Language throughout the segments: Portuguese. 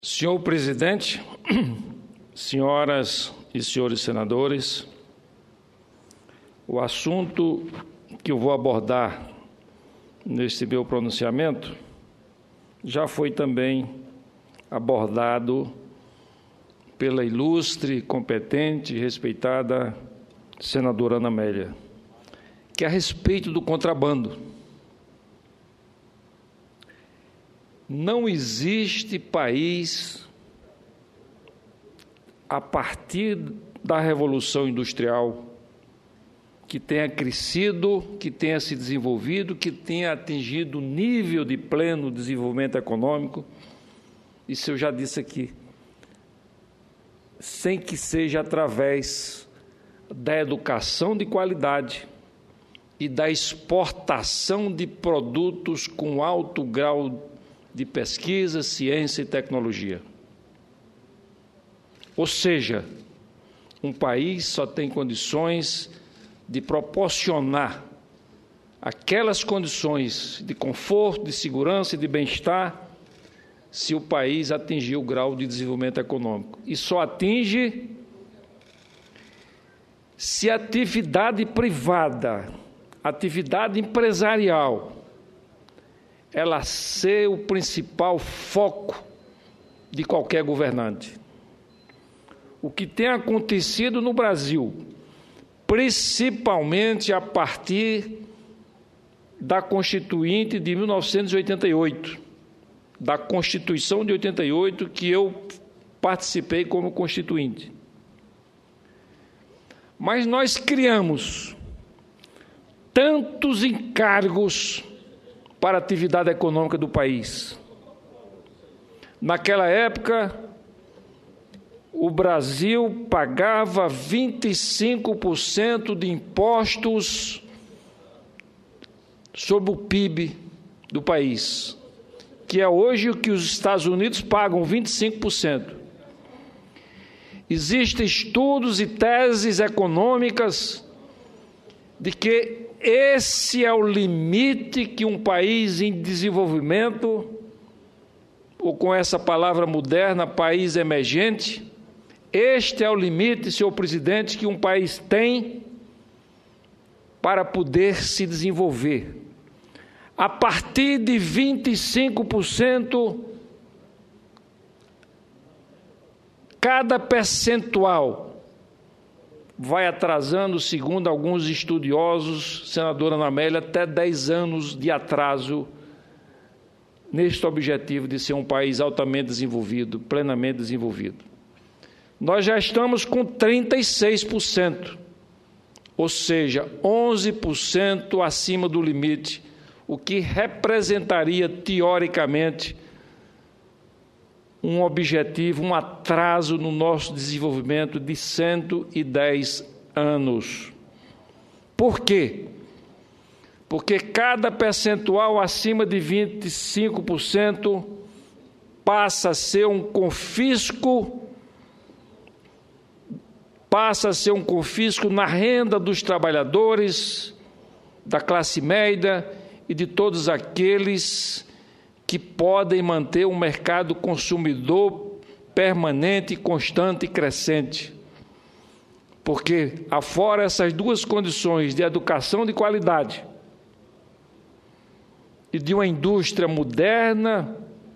Senhor presidente, senhoras e senhores senadores, o assunto que eu vou abordar neste meu pronunciamento já foi também abordado pela ilustre, competente e respeitada senadora Ana Amélia, que é a respeito do contrabando. Não existe país, a partir da Revolução Industrial, que tenha crescido, que tenha se desenvolvido, que tenha atingido o nível de pleno desenvolvimento econômico, isso eu já disse aqui, sem que seja através da educação de qualidade e da exportação de produtos com alto grau de pesquisa, ciência e tecnologia. Ou seja, um país só tem condições de proporcionar aquelas condições de conforto, de segurança e de bem-estar se o país atingir o grau de desenvolvimento econômico. E só atinge se a atividade privada, atividade empresarial, ela ser o principal foco de qualquer governante. O que tem acontecido no Brasil, principalmente a partir da Constituinte de 1988, da Constituição de 88, que eu participei como constituinte. Mas nós criamos tantos encargos para a atividade econômica do país. Naquela época, o Brasil pagava 25% de impostos sobre o PIB do país, que é hoje o que os Estados Unidos pagam, 25%. Existem estudos e teses econômicas de que esse é o limite que um país em desenvolvimento, ou com essa palavra moderna, país emergente, este é o limite, senhor presidente, que um país tem para poder se desenvolver. A partir de 25%, cada percentual vai atrasando, segundo alguns estudiosos, senadora Ana Amélia, até 10 anos de atraso neste objetivo de ser um país altamente desenvolvido, plenamente desenvolvido. Nós já estamos com 36%, ou seja, 11% acima do limite, o que representaria, teoricamente, um objetivo, um atraso no nosso desenvolvimento de 110 anos. Por quê? Porque cada percentual acima de 25% passa a ser um confisco, na renda dos trabalhadores, da classe média e de todos aqueles que podem manter um mercado consumidor permanente, constante e crescente. Porque, afora essas duas condições de educação de qualidade e de uma indústria moderna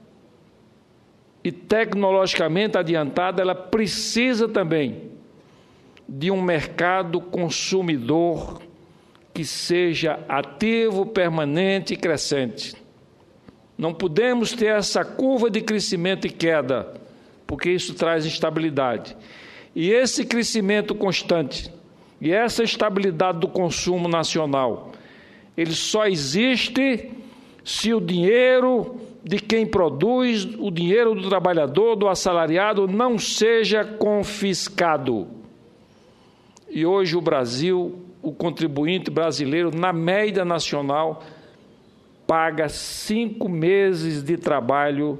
e tecnologicamente adiantada, ela precisa também de um mercado consumidor que seja ativo, permanente e crescente. Não podemos ter essa curva de crescimento e queda, porque isso traz instabilidade. E esse crescimento constante e essa estabilidade do consumo nacional, ele só existe se o dinheiro de quem produz, o dinheiro do trabalhador, do assalariado, não seja confiscado. E hoje o Brasil, o contribuinte brasileiro, na média nacional, paga 5 meses de trabalho,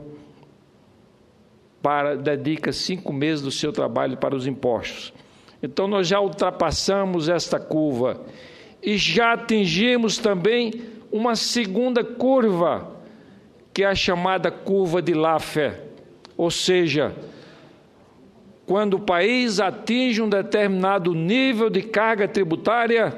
dedica 5 meses do seu trabalho para os impostos. Então, nós já ultrapassamos esta curva e já atingimos também uma segunda curva, que é a chamada curva de Laffer, Ou seja, quando o país atinge um determinado nível de carga tributária,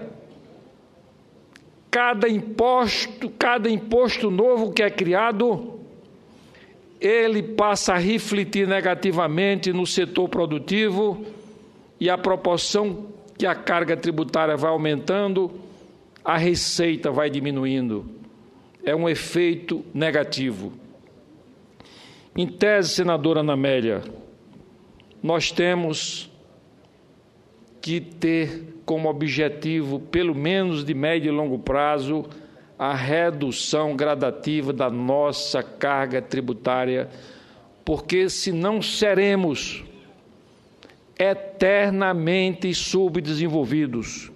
cada imposto novo que é criado, ele passa a refletir negativamente no setor produtivo, e a proporção que a carga tributária vai aumentando, a receita vai diminuindo. É um efeito negativo. Em tese, senadora Ana Amélia, nós temos que ter como objetivo, pelo menos de médio e longo prazo, a redução gradativa da nossa carga tributária, porque senão seremos eternamente subdesenvolvidos.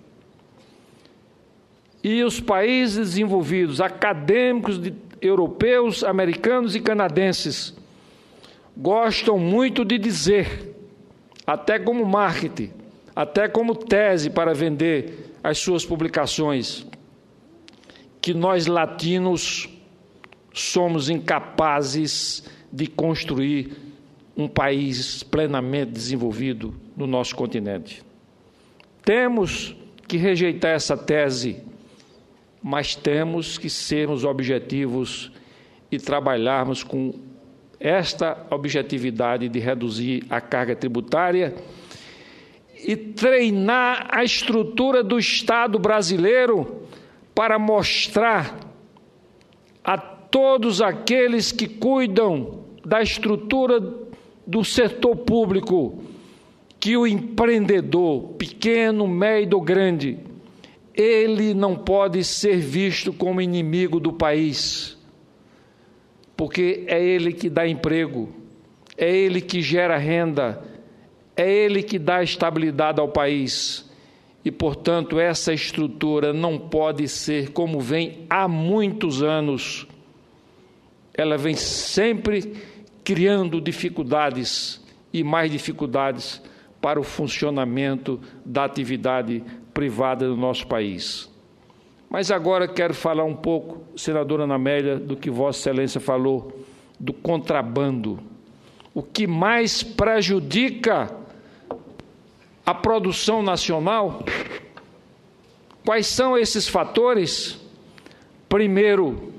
E os países desenvolvidos, acadêmicos europeus, americanos e canadenses, gostam muito de dizer, até como marketing, até como tese para vender as suas publicações, que nós latinos somos incapazes de construir um país plenamente desenvolvido no nosso continente. Temos que rejeitar essa tese, mas temos que sermos objetivos e trabalharmos com esta objetividade de reduzir a carga tributária e treinar a estrutura do Estado brasileiro para mostrar a todos aqueles que cuidam da estrutura do setor público que o empreendedor, pequeno, médio ou grande, ele não pode ser visto como inimigo do país, porque é ele que dá emprego, é ele que gera renda, é ele que dá estabilidade ao país. E, portanto, essa estrutura não pode ser como vem há muitos anos. Ela vem sempre criando dificuldades e mais dificuldades para o funcionamento da atividade privada do nosso país. Mas agora quero falar um pouco, senadora Ana Amélia, do que Vossa Excelência falou, do contrabando. O que mais prejudica a produção nacional? Quais são esses fatores? Primeiro,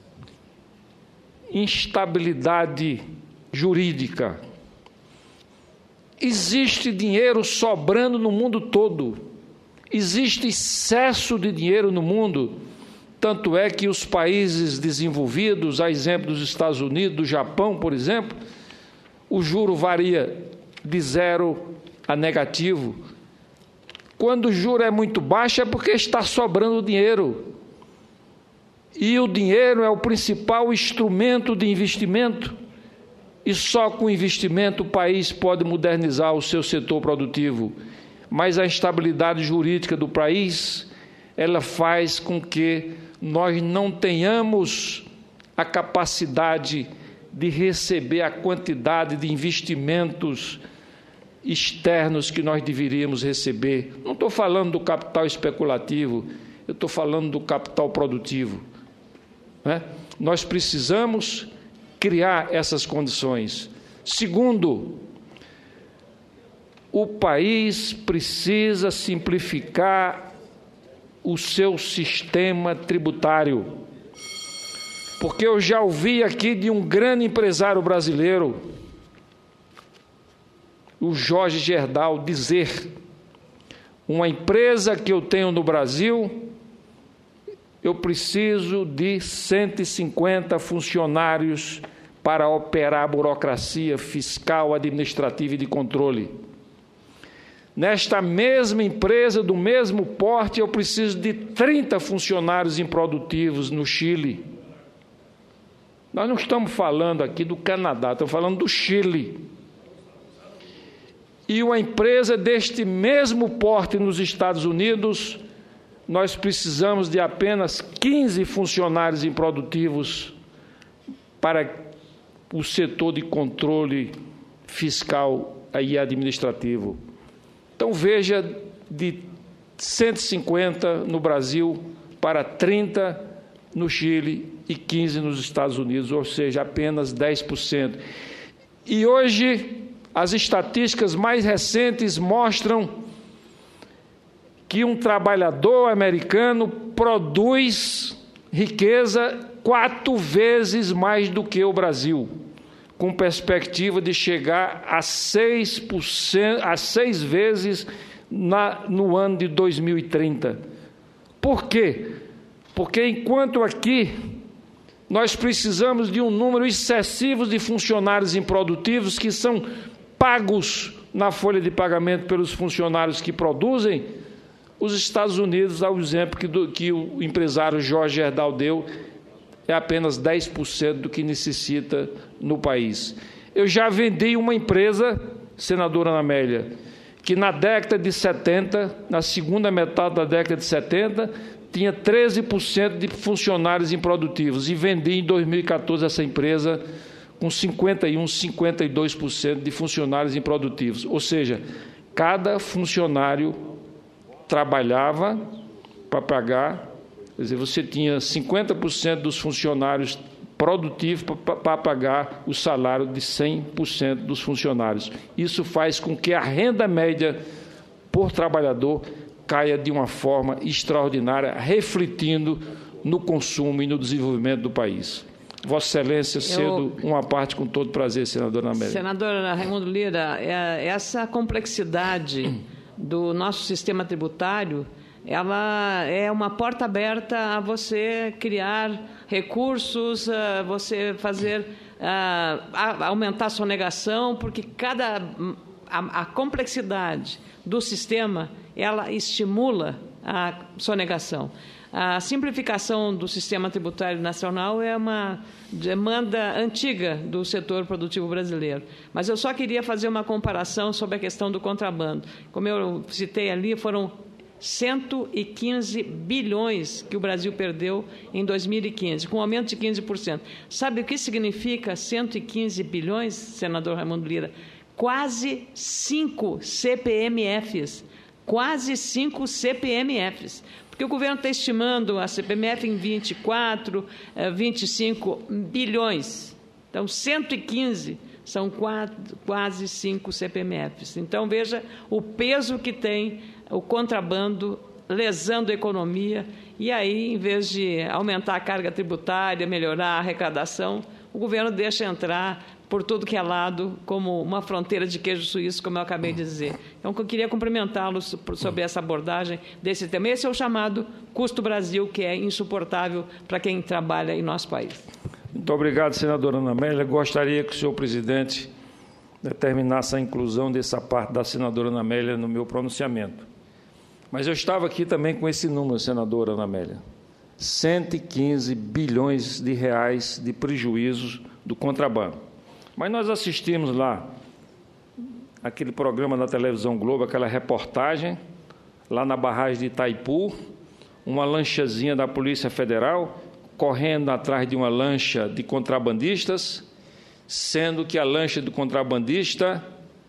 instabilidade jurídica. Existe dinheiro sobrando no mundo todo. Existe excesso de dinheiro no mundo. Tanto é que os países desenvolvidos, a exemplo dos Estados Unidos, do Japão, por exemplo, o juro varia de 0 a negativo. Quando o juro é muito baixo é porque está sobrando dinheiro. E o dinheiro é o principal instrumento de investimento. E só com investimento o país pode modernizar o seu setor produtivo. Mas a instabilidade jurídica do país, ela faz com que nós não tenhamos a capacidade de receber a quantidade de investimentos externos que nós deveríamos receber. Não estou falando do capital especulativo, eu estou falando do capital produtivo. Né? Nós precisamos criar essas condições. Segundo, o país precisa simplificar o seu sistema tributário. Porque eu já ouvi aqui de um grande empresário brasileiro, o Jorge Gerdau, dizer: uma empresa que eu tenho no Brasil, eu preciso de 150 funcionários para operar a burocracia fiscal, administrativa e de controle. Nesta mesma empresa, do mesmo porte, eu preciso de 30 funcionários improdutivos no Chile. Nós não estamos falando aqui do Canadá, estamos falando do Chile. E uma empresa deste mesmo porte nos Estados Unidos, nós precisamos de apenas 15 funcionários improdutivos para o setor de controle fiscal e administrativo. Então, veja, de 150 no Brasil para 30 no Chile e 15 nos Estados Unidos, ou seja, apenas 10%. E hoje, as estatísticas mais recentes mostram que um trabalhador americano produz riqueza 4 vezes mais do que o Brasil, com perspectiva de chegar a 6 vezes no ano de 2030. Por quê? Porque enquanto aqui nós precisamos de um número excessivo de funcionários improdutivos que são pagos na folha de pagamento pelos funcionários que produzem, os Estados Unidos, ao exemplo que o empresário Jorge Herdal deu, é apenas 10% do que necessita no país. Eu já vendi uma empresa, senadora Ana Amélia, que na década de 70, na segunda metade da década de 70, tinha 13% de funcionários improdutivos, e vendi em 2014 essa empresa com 51%, 52% de funcionários improdutivos. Ou seja, cada funcionário trabalhava para pagar, quer dizer, você tinha 50% dos funcionários produtivos para pagar o salário de 100% dos funcionários. Isso faz com que a renda média por trabalhador caia de uma forma extraordinária, refletindo no consumo e no desenvolvimento do país. Vossa Excelência, cedo uma parte com todo prazer, senadora Ana Amélia. Senadora Raimundo Lira, essa complexidade do nosso sistema tributário, ela é uma porta aberta a você criar recursos, a você fazer, aumentar a sonegação, porque a complexidade do sistema, ela estimula a sonegação. A simplificação do sistema tributário nacional é uma demanda antiga do setor produtivo brasileiro. Mas eu só queria fazer uma comparação sobre a questão do contrabando. Como eu citei ali, foram 115 bilhões que o Brasil perdeu em 2015, com um aumento de 15%. Sabe o que significa 115 bilhões, senador Raimundo Lira? Quase 5 CPMFs. Quase 5 CPMFs. Porque o governo está estimando a CPMF em 24, 25 bilhões. Então, 115 são quase 5 CPMFs. Então, veja o peso que tem o contrabando lesando a economia. E aí, em vez de aumentar a carga tributária, melhorar a arrecadação, o governo deixa entrar por tudo que é lado, como uma fronteira de queijo suíço, como eu acabei de dizer. Então, eu queria cumprimentá-lo sobre essa abordagem desse tema. Esse é o chamado custo Brasil, que é insuportável para quem trabalha em nosso país. Muito obrigado, senadora Ana Amélia. Gostaria que o senhor presidente determinasse a inclusão dessa parte da senadora Ana Amélia no meu pronunciamento. Mas eu estava aqui também com esse número, senadora Ana Amélia. 115 bilhões de reais de prejuízos do contrabando. Mas nós assistimos lá, aquele programa da televisão Globo, aquela reportagem, lá na barragem de Itaipu, uma lanchazinha da Polícia Federal correndo atrás de uma lancha de contrabandistas, sendo que a lancha do contrabandista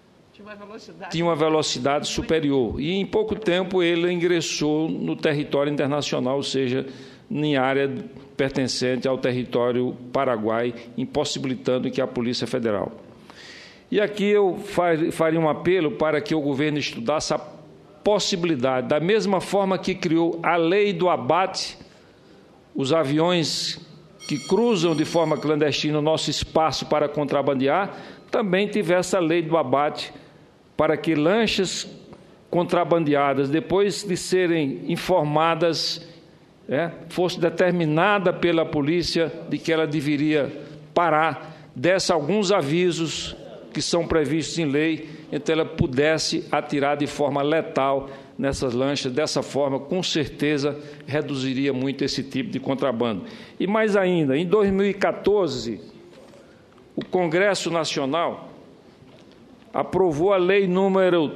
tinha uma velocidade superior. E, em pouco tempo, ele ingressou no território internacional, ou seja, em área pertencente ao território Paraguai, impossibilitando que a Polícia Federal. E aqui eu faria um apelo para que o governo estudasse a possibilidade, da mesma forma que criou a lei do abate, os aviões que cruzam de forma clandestina o nosso espaço para contrabandear, também tivesse a lei do abate para que lanchas contrabandeadas, depois de serem informadas, fosse determinada pela polícia de que ela deveria parar, desse alguns avisos que são previstos em lei, então ela pudesse atirar de forma letal nessas lanchas. Dessa forma, com certeza, reduziria muito esse tipo de contrabando. E mais ainda, em 2014, o Congresso Nacional aprovou a lei número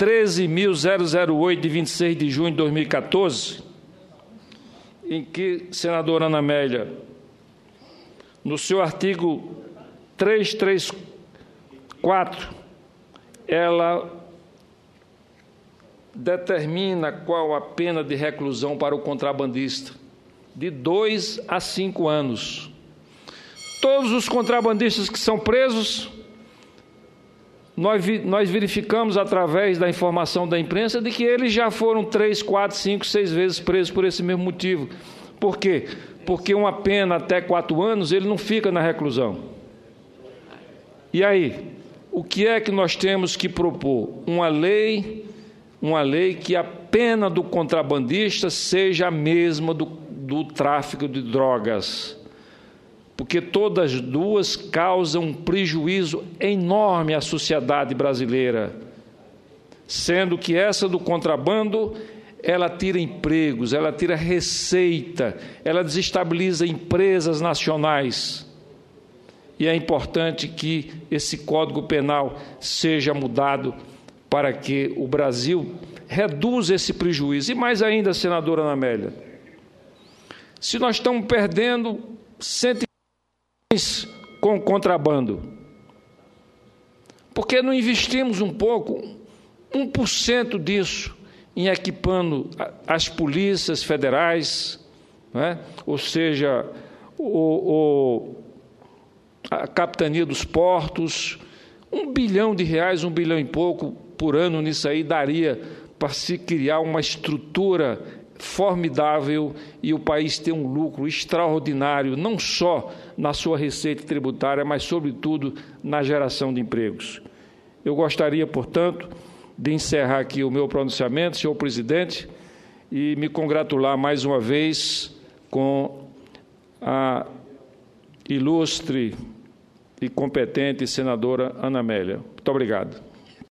13.008, de 26 de junho de 2014, em que, senadora Ana Amélia, no seu artigo 334, ela determina qual a pena de reclusão para o contrabandista, de 2 a 5 anos. Todos os contrabandistas que são presos nós verificamos através da informação da imprensa de que eles já foram 3, 4, 5, 6 vezes presos por esse mesmo motivo. Por quê? Porque uma pena até 4 anos, ele não fica na reclusão. E aí, o que é que nós temos que propor? Uma lei que a pena do contrabandista seja a mesma do tráfico de drogas, porque todas as duas causam um prejuízo enorme à sociedade brasileira, sendo que essa do contrabando, ela tira empregos, ela tira receita, ela desestabiliza empresas nacionais. E é importante que esse Código Penal seja mudado para que o Brasil reduza esse prejuízo. E mais ainda, senadora Ana Amélia, se nós estamos perdendo 100 milhões com contrabando, por que não investimos um pouco, 1% disso, em equipando as polícias federais, né? Ou seja, a capitania dos portos, R$1 bilhão, R$1 bilhão e pouco por ano nisso aí daria para se criar uma estrutura formidável e o país ter um lucro extraordinário, não só na sua receita tributária, mas, sobretudo, na geração de empregos. Eu gostaria, portanto, de encerrar aqui o meu pronunciamento, senhor presidente, e me congratular mais uma vez com a ilustre e competente senadora Ana Amélia. Muito obrigado.